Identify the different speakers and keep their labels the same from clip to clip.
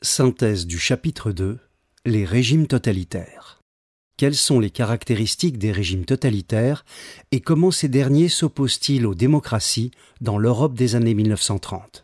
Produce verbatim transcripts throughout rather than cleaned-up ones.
Speaker 1: Synthèse du chapitre deux, les régimes totalitaires. Quelles sont les caractéristiques des régimes totalitaires et comment ces derniers s'opposent-ils aux démocraties dans l'Europe des années mille neuf cent trente?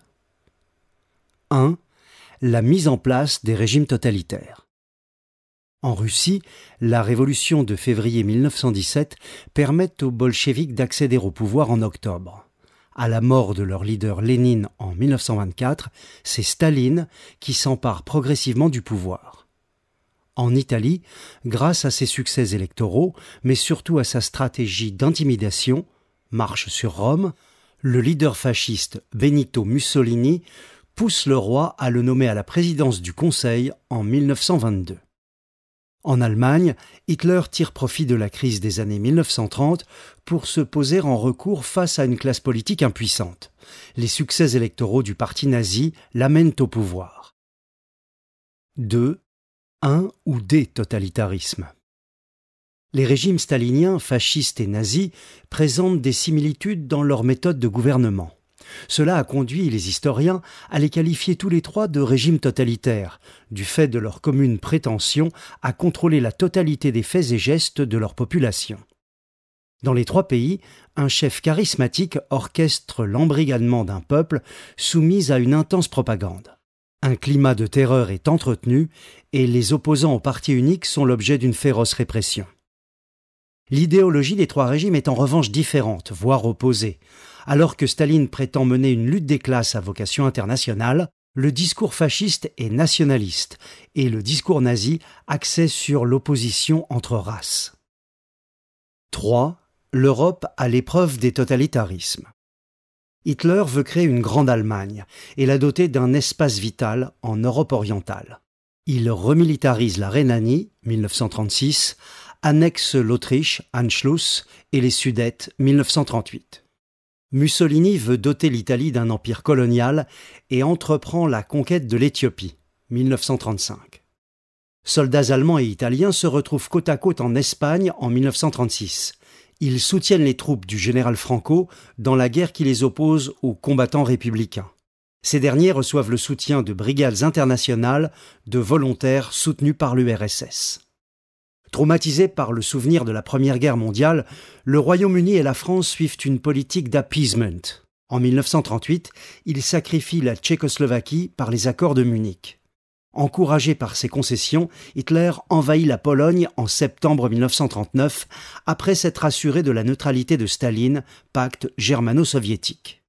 Speaker 1: un. La mise en place des régimes totalitaires. En Russie, la révolution de février mille neuf cent dix-sept permet aux bolcheviks d'accéder au pouvoir en octobre. À la mort de leur leader Lénine en mille neuf cent vingt-quatre, c'est Staline qui s'empare progressivement du pouvoir. En Italie, grâce à ses succès électoraux, mais surtout à sa stratégie d'intimidation, marche sur Rome, le leader fasciste Benito Mussolini pousse le roi à le nommer à la présidence du Conseil en mille neuf cent vingt-deux. En Allemagne, Hitler tire profit de la crise des années mille neuf cent trente pour se poser en recours face à une classe politique impuissante. Les succès électoraux du parti nazi l'amènent au pouvoir. deux. Un ou des totalitarismes. Les régimes staliniens, fascistes et nazis présentent des similitudes dans leur méthode de gouvernement. Cela a conduit les historiens à les qualifier tous les trois de régimes totalitaires, du fait de leur commune prétention à contrôler la totalité des faits et gestes de leur population. Dans les trois pays, un chef charismatique orchestre l'embrigadement d'un peuple soumis à une intense propagande. Un climat de terreur est entretenu et les opposants au parti unique sont l'objet d'une féroce répression. L'idéologie des trois régimes est en revanche différente, voire opposée. Alors que Staline prétend mener une lutte des classes à vocation internationale, le discours fasciste est nationaliste et le discours nazi axé sur l'opposition entre races. trois. L'Europe à l'épreuve des totalitarismes. Hitler veut créer une grande Allemagne et la doter d'un espace vital en Europe orientale. Il remilitarise la Rhénanie, mille neuf cent trente-six, annexe l'Autriche, Anschluss, et les Sudètes, mille neuf cent trente-huit. Mussolini veut doter l'Italie d'un empire colonial et entreprend la conquête de l'Éthiopie, mille neuf cent trente-cinq. Soldats allemands et italiens se retrouvent côte à côte en Espagne en mille neuf cent trente-six. Ils soutiennent les troupes du général Franco dans la guerre qui les oppose aux combattants républicains. Ces derniers reçoivent le soutien de brigades internationales de volontaires soutenus par l'U R S S. Traumatisés par le souvenir de la Première Guerre mondiale, le Royaume-Uni et la France suivent une politique d'appeasement. En mille neuf cent trente-huit, ils sacrifient la Tchécoslovaquie par les accords de Munich. Encouragé par ces concessions, Hitler envahit la Pologne en septembre mille neuf cent trente-neuf, après s'être assuré de la neutralité de Staline, pacte germano-soviétique.